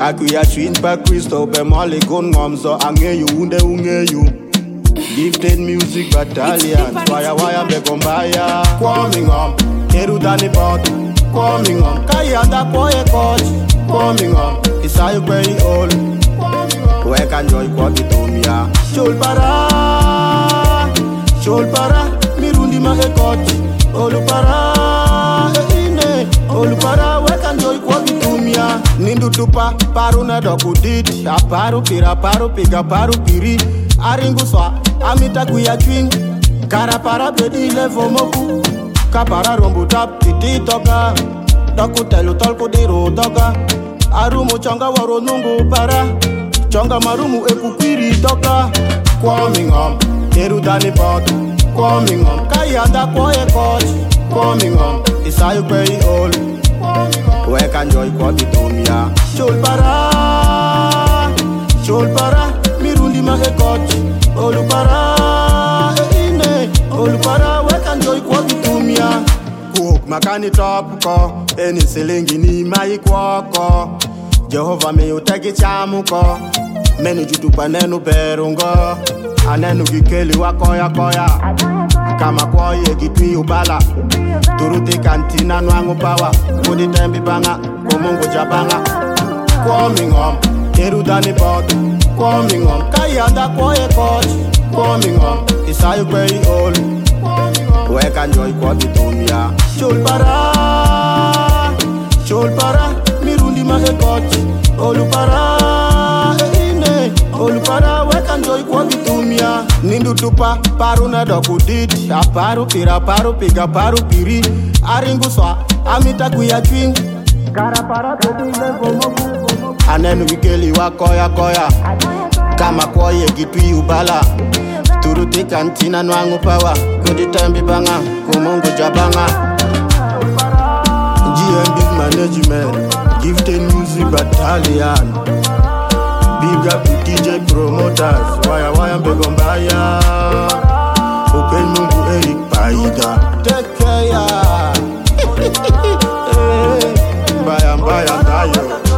Akuya twin pa Christo be mole gon ngomzo angeyu unde ungeyu. Gifted music battalion, waya be gombaya. Coming on, kerudani bot. Coming on, kayanda koye coach. Coming on, isayu kwei old. Weka joy kwa kitumia. Chol para, mirundi ma ekot. Olu para, olu para, weka joy kwa kitumia. Nindu tupa, paru na dokudit. Aparu pira, paru piga, paru piri. Aringu swa, amita kuya twing. Kara para bedi levo moku. Kapara rombu tap, titi toka. Doku telu tolku diru toka. Arumu chonga waro nungu para. Chonga marumu ekukwiri toka. Coming on, kerudani bot. Coming on, kayanda koye coach. Coming on, isayu kwei old. Weka joy kwa kitumia. Chol para, mirundi ma ekot. Olu para, weka joy kwa kitumia. Cook makani top ko, eni silingi ni mai kwako. Jehova me utagi chamuko, menu jutupa nenu berungo. Anenu gikeli wa koya. Kama koye gitwi ubala. Turuti kantina nwangu pawa. Kudi tembi banga, kumungu jabanga. Coming on, kerudani bot. Coming on, kayanda koye coach. Coming on, isayu kwei old. Weka joy kwa kitumia. Chol para, mirundi ma ekot. Olu para, weka joy kwa kitumia. Nindu tupa, paru na dokudit. Aparu pira, paru piga, paru piri. Aringu swa, amita kuya twing. Kara para bedi levo moku. Anenu wikeli wa koya. Kama koye gitwi ubala. Turuti kantina nwangu pawa. Kudi tembi banga, kumungu jabanga. GMB management, gifted music battalion. Big up to DJ promoters, waya mbegombaya. Open mungu Eric Paida. Take care. Mbaya ndayo.